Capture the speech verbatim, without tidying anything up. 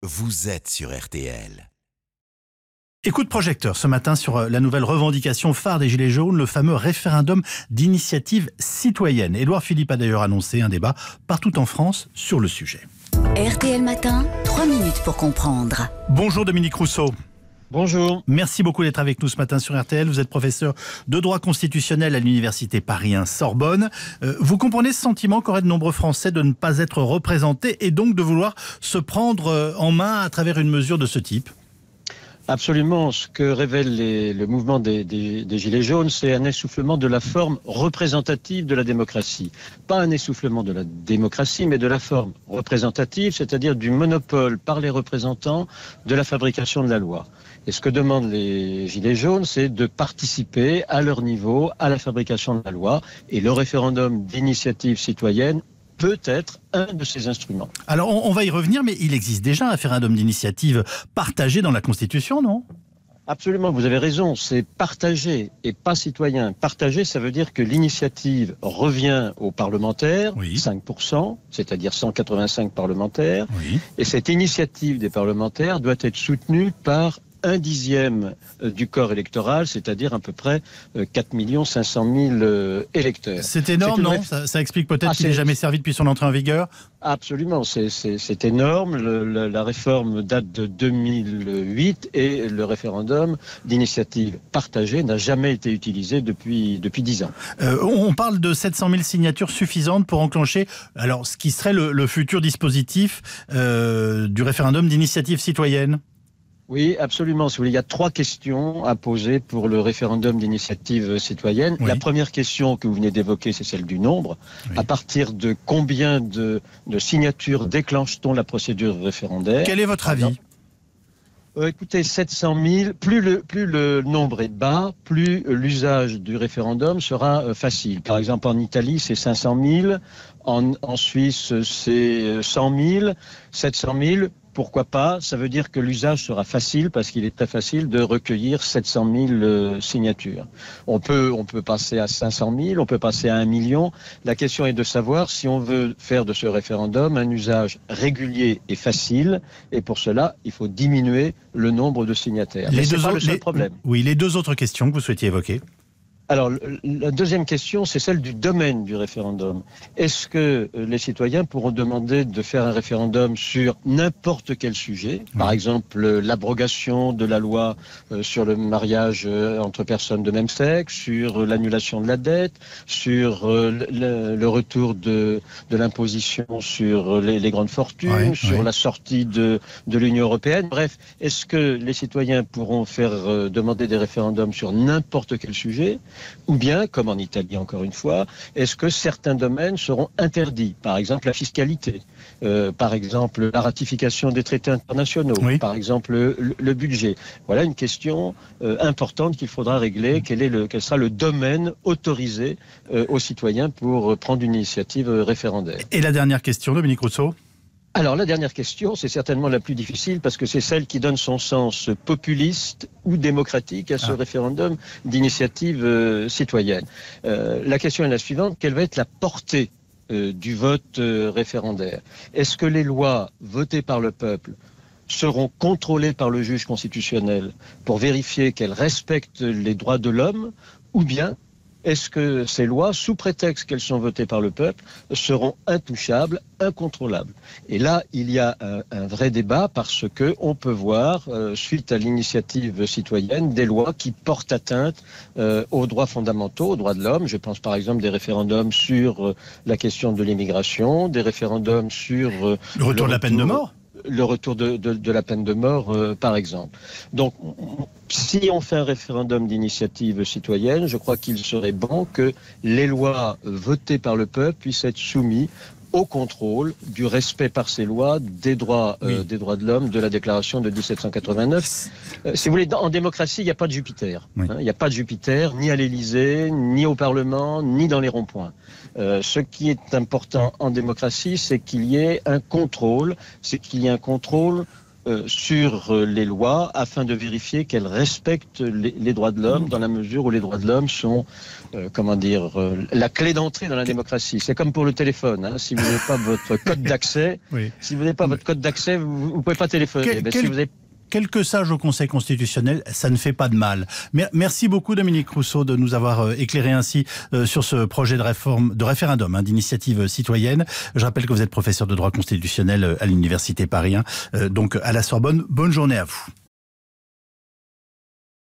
vous êtes sur R T L. Et coup de projecteur ce matin sur la nouvelle revendication phare des Gilets jaunes, le fameux référendum d'initiative citoyenne. Édouard Philippe a d'ailleurs annoncé un débat partout en France sur le sujet. R T L Matin, trois minutes pour comprendre. Bonjour Dominique Rousseau. Bonjour. Merci beaucoup d'être avec nous ce matin sur R T L. Vous êtes professeur de droit constitutionnel à l'université Paris un Sorbonne. Euh, vous comprenez ce sentiment qu'auraient de nombreux Français de ne pas être représentés et donc de vouloir se prendre en main à travers une mesure de ce type ? Absolument. Ce que révèle les, le mouvement des, des, des Gilets jaunes, c'est un essoufflement de la forme représentative de la démocratie. Pas un essoufflement de la démocratie, mais de la forme représentative, c'est-à-dire du monopole par les représentants de la fabrication de la loi. Et ce que demandent les Gilets jaunes, c'est de participer à leur niveau à la fabrication de la loi. Et le référendum d'initiative citoyenne peut être un de ces instruments. Alors on, on va y revenir, mais il existe déjà un référendum d'initiative partagé dans la Constitution, non ? Absolument, vous avez raison, c'est partagé et pas citoyen. Partagé, ça veut dire que l'initiative revient aux parlementaires, oui. cinq pour cent, c'est-à-dire cent quatre-vingt-cinq parlementaires, oui. Et cette initiative des parlementaires doit être soutenue par un dixième du corps électoral, c'est-à-dire à peu près quatre millions cinq cent mille électeurs. C'est énorme, c'est non réf... ça, ça explique peut-être ah, qu'il n'est jamais servi depuis son entrée en vigueur. Absolument, c'est, c'est, c'est énorme. Le, le, la réforme date de deux mille huit et le référendum d'initiative partagée n'a jamais été utilisé depuis, depuis dix ans. Euh, on parle de sept cent mille signatures suffisantes pour enclencher alors, ce qui serait le, le futur dispositif euh, du référendum d'initiative citoyenne. Oui, absolument. Si vous voulez, il y a trois questions à poser pour le référendum d'initiative citoyenne. Oui. La première question que vous venez d'évoquer, c'est celle du nombre. Oui. À partir de combien de, de signatures déclenche-t-on la procédure référendaire ? Quel est votre avis ? Euh, écoutez, sept cent mille, plus le, plus le nombre est bas, plus l'usage du référendum sera euh, facile. Par exemple, en Italie, c'est cinq cent mille. En, en Suisse, c'est cent mille. sept cent mille. Pourquoi pas ? Ça veut dire que l'usage sera facile parce qu'il est très facile de recueillir sept cent mille euh, signatures. On peut, on peut passer à cinq cent mille, on peut passer à un million. La question est de savoir si on veut faire de ce référendum un usage régulier et facile. Et pour cela, il faut diminuer le nombre de signataires. Les Mais deux c'est pas autres, le seul les, problème. Oui, les deux autres questions que vous souhaitiez évoquer. Alors, la deuxième question, c'est celle du domaine du référendum. Est-ce que les citoyens pourront demander de faire un référendum sur n'importe quel sujet ? Oui. Par exemple, l'abrogation de la loi sur le mariage entre personnes de même sexe, sur l'annulation de la dette, sur le, le retour de, de l'imposition sur les, les grandes fortunes, oui, sur oui. la sortie de, de l'Union européenne. Bref, est-ce que les citoyens pourront faire euh, demander des référendums sur n'importe quel sujet ? Ou bien, comme en Italie encore une fois, est-ce que certains domaines seront interdits ? Par exemple, la fiscalité, euh, par exemple, la ratification des traités internationaux, oui. par exemple, le, le budget. Voilà une question euh, importante qu'il faudra régler. Quel, est le, quel sera le domaine autorisé euh, aux citoyens pour prendre une initiative référendaire ? Et la dernière question, Dominique Rousseau ? Alors, la dernière question, c'est certainement la plus difficile parce que c'est celle qui donne son sens populiste ou démocratique à ce ah. référendum d'initiative euh, citoyenne. Euh, la question est la suivante, quelle va être la portée euh, du vote euh, référendaire ? Est-ce que les lois votées par le peuple seront contrôlées par le juge constitutionnel pour vérifier qu'elles respectent les droits de l'homme, ou bien est-ce que ces lois, sous prétexte qu'elles sont votées par le peuple, seront intouchables, incontrôlables ? Et là, il y a un, un vrai débat parce que on peut voir, euh, suite à l'initiative citoyenne, des lois qui portent atteinte euh, aux droits fondamentaux, aux droits de l'homme. Je pense par exemple des référendums sur euh, la question de l'immigration, des référendums sur... Euh, le retour le de la peine de mort ? Le retour de, de, de la peine de mort, euh, par exemple. Donc, si on fait un référendum d'initiative citoyenne, je crois qu'il serait bon que les lois votées par le peuple puissent être soumises au contrôle du respect par ces lois des droits, euh, oui. des droits de l'homme de la déclaration de dix-sept cent quatre-vingt-neuf. Euh, si vous voulez, en démocratie, il n'y a pas de Jupiter. Il oui. hein, n'y a pas de Jupiter, ni à l'Élysée, ni au Parlement, ni dans les ronds-points. Euh, ce qui est important en démocratie, c'est qu'il y ait un contrôle, c'est qu'il y ait un contrôle euh, sur euh, les lois afin de vérifier qu'elles respectent les, les droits de l'homme dans la mesure où les droits de l'homme sont, euh, comment dire, euh, la clé d'entrée dans la démocratie. C'est comme pour le téléphone. Hein. Si vous n'avez pas votre code d'accès, Oui. si vous n'avez pas votre code d'accès, vous ne pouvez pas téléphoner. Quel- Ben, quel- si vous avez Quelques sages au Conseil constitutionnel, ça ne fait pas de mal. Mer- Merci beaucoup Dominique Rousseau de nous avoir euh, éclairé ainsi euh, sur ce projet de réforme, de référendum, hein, d'initiative citoyenne. Je rappelle que vous êtes professeur de droit constitutionnel euh, à l'Université Paris un, euh, donc à la Sorbonne. Bonne journée à vous.